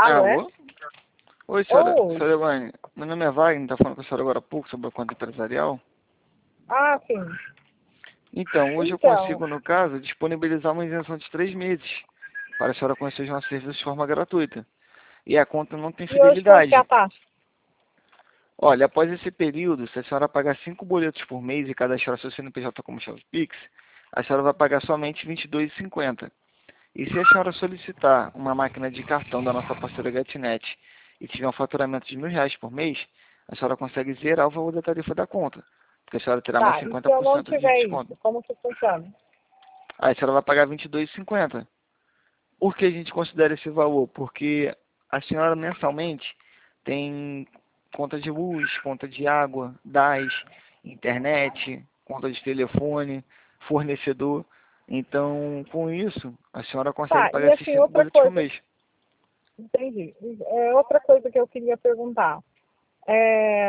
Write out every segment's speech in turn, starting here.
Alô, é? Alô? Oi, senhora. Oi. Senhora Elaine, meu nome é Wagner, tá falando com a senhora agora há pouco sobre a conta empresarial. Ah, sim. Então, hoje eu Então, consigo, no caso, disponibilizar uma isenção de 3 meses para a senhora conhecer os nossos serviços de forma gratuita. E a conta não tem e hoje quanto que é a fidelidade. taxa? Olha, após esse período, se a senhora pagar 5 boletos por mês e cadastrar seu CNPJ como chave Pix, a senhora vai pagar somente R$ 22,50. E se a senhora solicitar uma máquina de cartão da nossa parceira GetNet e tiver um faturamento de R$ 1.000 por mês, a senhora consegue zerar o valor da tarifa da conta, porque a senhora terá mais Tá, e se eu não 50% de tiver desconto. isso, como que funciona? Aí a senhora vai pagar R$ 22,50. Por que a gente considera esse valor? Porque a senhora mensalmente tem conta de luz, conta de água, gás, internet, conta de telefone, fornecedor. Então, com isso, a senhora consegue Tá, pagar e esses assim, 5 outra boletos por coisa, mês. entendi. Outra coisa que eu queria perguntar. É,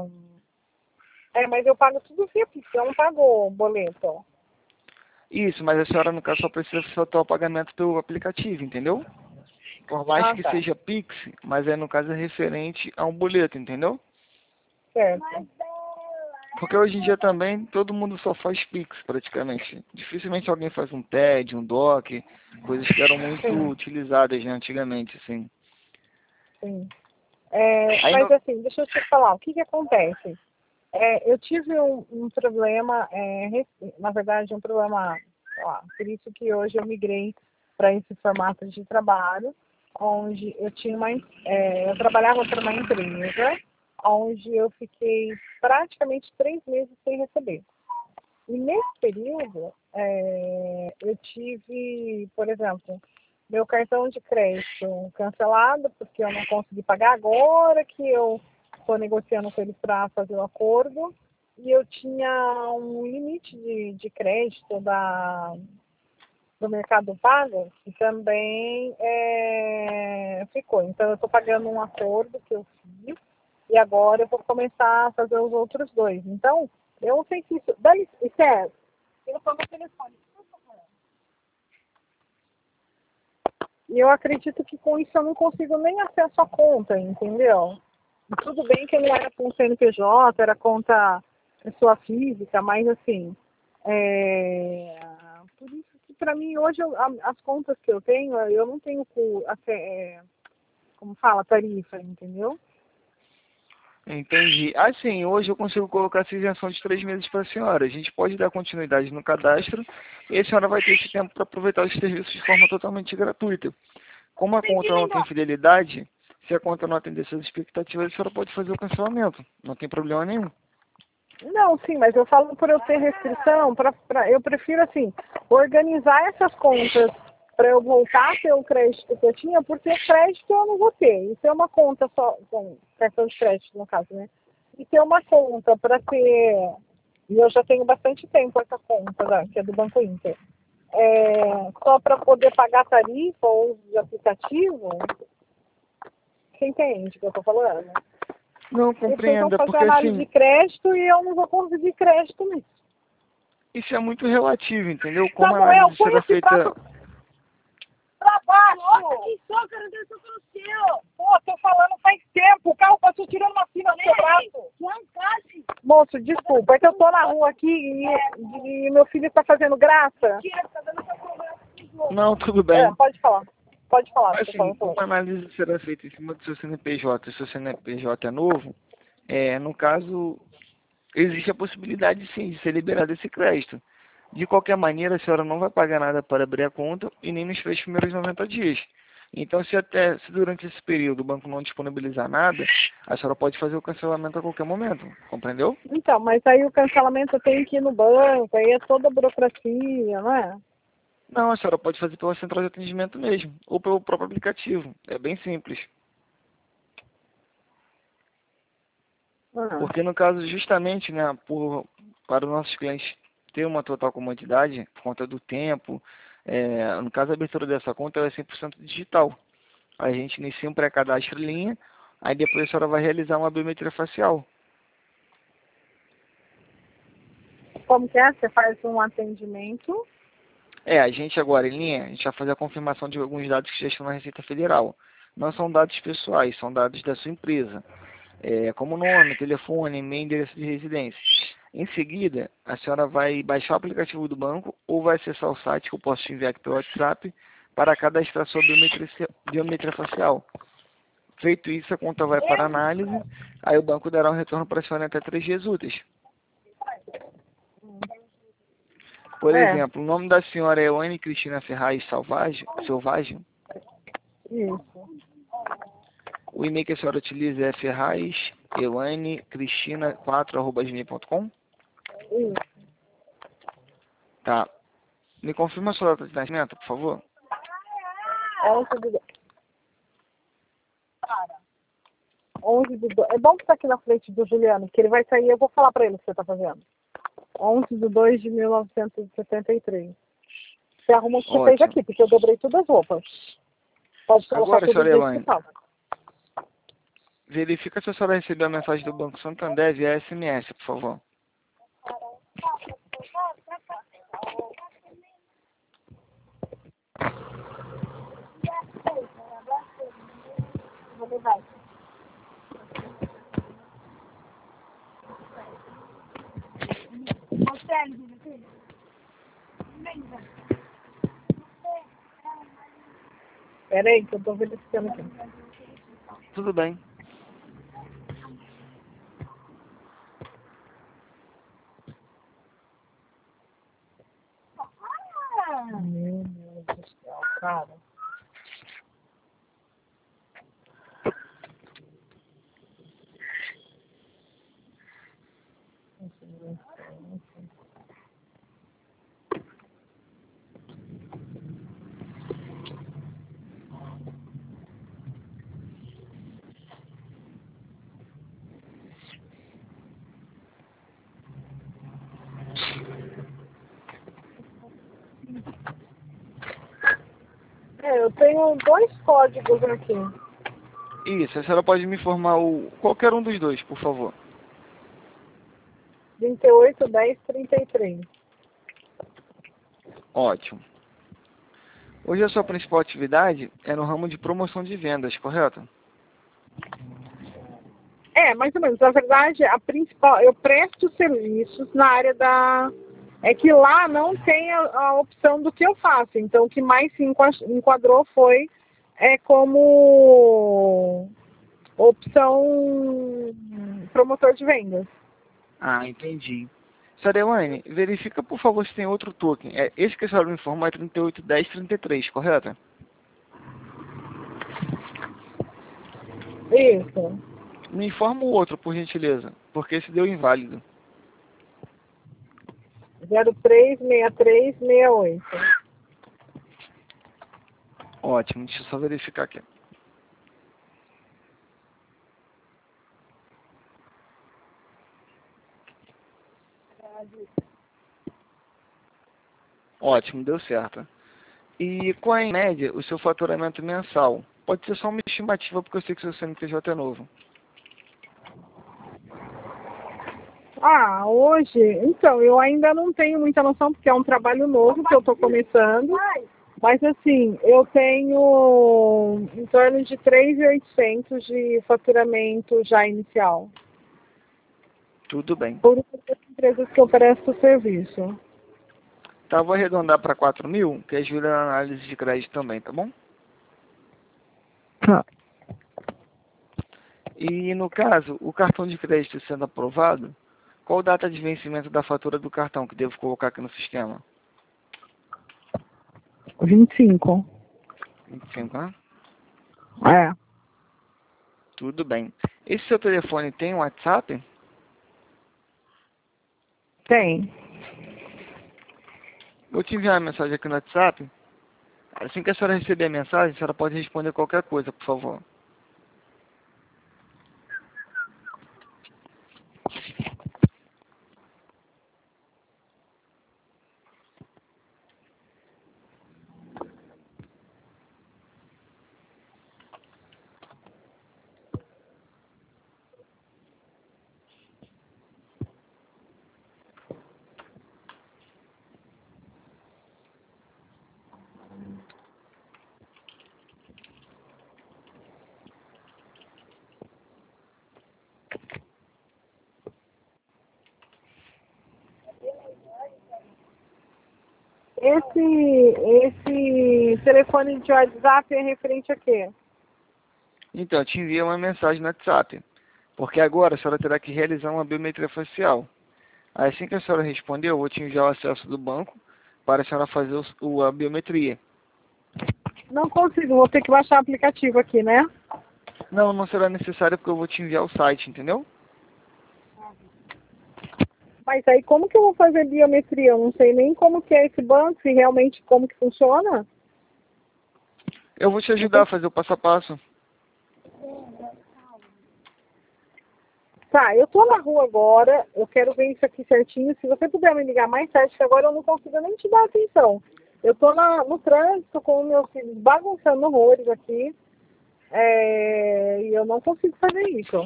mas eu pago tudo via Pix, eu não pago boleto. Isso, mas a senhora, no caso, só precisa efetuar o pagamento pelo aplicativo, entendeu? Por mais Ah, que tá, seja Pix, mas no caso é referente a um boleto, entendeu? certo. Porque hoje em dia também todo mundo só faz Pix, praticamente. Dificilmente alguém faz um TED, um DOC, coisas que eram muito Sim, utilizadas, né, antigamente, assim. sim. Aí Mas no... assim, deixa eu te falar, o que que acontece? Eu tive um problema, na verdade, um problema, sei lá, por isso que hoje eu migrei para esse formato de trabalho, onde eu tinha eu trabalhava para uma empresa, onde eu fiquei praticamente 3 meses sem receber. E nesse período, eu tive, por exemplo, meu cartão de crédito cancelado, porque eu não consegui pagar agora que eu estou negociando com eles para fazer o acordo. E eu tinha um limite de crédito do Mercado Pago, que também ficou. Então, eu estou pagando um acordo que eu fiz, e agora eu vou começar a fazer os outros dois. Então, eu não sei se isso... Isso eu tô no telefone. E eu acredito que com isso eu não consigo nem acesso à conta, entendeu? E tudo bem que não era com CNPJ, era conta pessoa física, mas assim, por isso que para mim hoje as contas que eu tenho, eu não tenho, como fala, tarifa, entendeu? Entendi. Assim, hoje eu consigo colocar essa isenção de 3 meses para a senhora. A gente pode dar continuidade no cadastro e a senhora vai ter esse tempo para aproveitar os serviços de forma totalmente gratuita. Como a conta não tem fidelidade, se a conta não atender suas expectativas, a senhora pode fazer o cancelamento. Não tem problema nenhum. Não, sim, mas eu falo por eu ter restrição, eu prefiro, assim, organizar essas contas para eu voltar a ter o crédito que eu tinha, porque o crédito eu não vou ter. E ter uma conta só, com cartão de crédito, no caso, né? E ter uma conta para ter. E eu já tenho bastante tempo essa conta, que é do Banco Inter. Só para poder pagar tarifa ou uso de aplicativo, você entende o que eu estou falando? Não, Depois vão compreenda, fazer porque análise de assim, crédito e eu não vou conseguir crédito nisso. isso é muito relativo, entendeu? Como a Samuel, análise põe será esse feita. prato pra baixo. Nossa, que soco, eu não tenho soco no seu. Pô, tô falando faz tempo. O carro passou tirando uma fina do seu braço. Moço, desculpa, é que eu tô na rua aqui e meu filho tá fazendo graça. Não, tudo bem. Pode falar. Pode falar, você Assim, como falou. a análise será feita em cima do seu CNPJ, se o seu CNPJ é novo, no caso, existe a possibilidade sim de ser liberado esse crédito. De qualquer maneira, a senhora não vai pagar nada para abrir a conta e nem nos 3 primeiros 90 dias. Então, se durante esse período o banco não disponibilizar nada, a senhora pode fazer o cancelamento a qualquer momento, compreendeu? Então, mas aí o cancelamento tem que ir no banco, aí é toda a burocracia, não é? Não, a senhora pode fazer pela central de atendimento mesmo, ou pelo próprio aplicativo. É bem simples. Ah. Porque no caso, justamente, né, para os nossos clientes ter uma total comodidade, por conta do tempo, no caso a abertura dessa conta ela é 100% digital. A gente inicia um pré-cadastro em linha, aí depois a senhora vai realizar uma biometria facial. Como que é? Você faz um atendimento? A gente agora em linha, a gente vai fazer a confirmação de alguns dados que já estão na Receita Federal. não são dados pessoais, são dados da sua empresa, como nome, telefone, e-mail, endereço de residência. Em seguida, a senhora vai baixar o aplicativo do banco ou vai acessar o site que eu posso te enviar aqui pelo WhatsApp para cadastrar sua biometria facial. Feito isso, a conta vai para análise, aí o banco dará um retorno para a senhora em até 3 dias úteis. Por exemplo, o nome da senhora é Elaine Cristina Ferraz Selvagem. Isso. O e-mail que a senhora utiliza é ferrazelainecristina4@gmail.com. Isso. Tá. Me confirma a sua data de nascimento, por favor. 11 do 2. É bom que tá aqui na frente do Juliano, que ele vai sair e eu vou falar pra ele o que você tá fazendo. 11/2/1973. Você arrumou o que você fez aqui, porque eu dobrei todas as roupas. Pode colocar Agora, tudo do senhora jeito Elaine, que tava. verifica se a senhora recebeu a mensagem do Banco Santander via SMS, por favor. Pera aí, que eu tô verificando aqui. Tudo bem. Meu Deus do céu, cara. Eu tenho 2 códigos aqui. Isso, a senhora pode me informar qualquer um dos dois, por favor. 38, 10, 33. Ótimo. Hoje a sua principal atividade é no ramo de promoção de vendas, correto? Mais ou menos. Na verdade, a principal, eu presto serviços na área da... É que lá não tem a opção do que eu faço. Então, o que mais se enquadrou foi como opção promotor de vendas. Ah, entendi. Senhora Elaine, verifica, por favor, se tem outro token. Esse que a senhora me informou é 381033, correto? Isso. Me informa o outro, por gentileza, porque esse deu inválido. 036368. Ótimo, deixa eu só verificar aqui. Ótimo, deu certo. E qual é, em média, o seu faturamento mensal? Pode ser só uma estimativa, porque eu sei que o seu CNPJ é novo. Hoje, então, eu ainda não tenho muita noção, porque é um trabalho novo que eu estou começando. Mas, assim, eu tenho em torno de 3.800 de faturamento já inicial. Tudo bem. Por as empresas que eu presto serviço. Tá, vou arredondar para 4.000, que ajuda na análise de crédito também, tá bom? Tá. E, no caso, o cartão de crédito sendo aprovado, qual data de vencimento da fatura do cartão que devo colocar aqui no sistema? 25. 25, né? É. Tudo bem. Esse seu telefone tem um WhatsApp? Tem. Vou te enviar uma mensagem aqui no WhatsApp. Assim que a senhora receber a mensagem, a senhora pode responder qualquer coisa, por favor. Esse telefone de WhatsApp é referente a quê? Então, eu te enviei uma mensagem no WhatsApp, porque agora a senhora terá que realizar uma biometria facial. Aí, assim que a senhora responder, eu vou te enviar o acesso do banco para a senhora fazer a biometria. Não consigo, vou ter que baixar o aplicativo aqui, né? Não, não será necessário porque eu vou te enviar o site, entendeu? Mas aí como que eu vou fazer biometria? Eu não sei nem como que é esse banco, se realmente como que funciona. Eu vou te ajudar a fazer o passo a passo. Tá, eu tô na rua agora, eu quero ver isso aqui certinho. Se você puder me ligar mais tarde, que agora eu não consigo nem te dar atenção. Eu tô no trânsito com os meus filhos bagunçando horrores aqui. E eu não consigo fazer isso.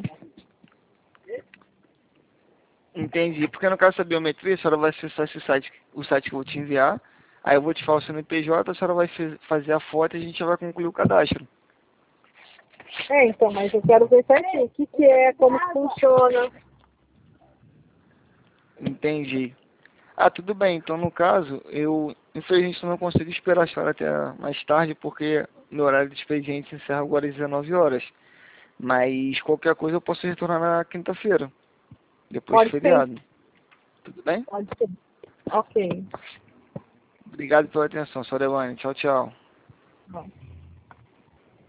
Entendi. Porque no caso da biometria, a senhora vai acessar esse site, o site que eu vou te enviar. Aí eu vou te falar o CNPJ, a senhora vai fazer a foto e a gente já vai concluir o cadastro. Então, mas eu quero ver certinho o que que é, como que funciona. Entendi. Ah, tudo bem. Então, no caso, eu infelizmente não consigo esperar a senhora até mais tarde, porque meu horário de expediente encerra agora às 19 horas. Mas qualquer coisa eu posso retornar na quinta-feira, depois do Pode ser, feriado. Tudo bem? pode ser. Ok. Obrigado pela atenção, Sorelane. Tchau, tchau. Bom.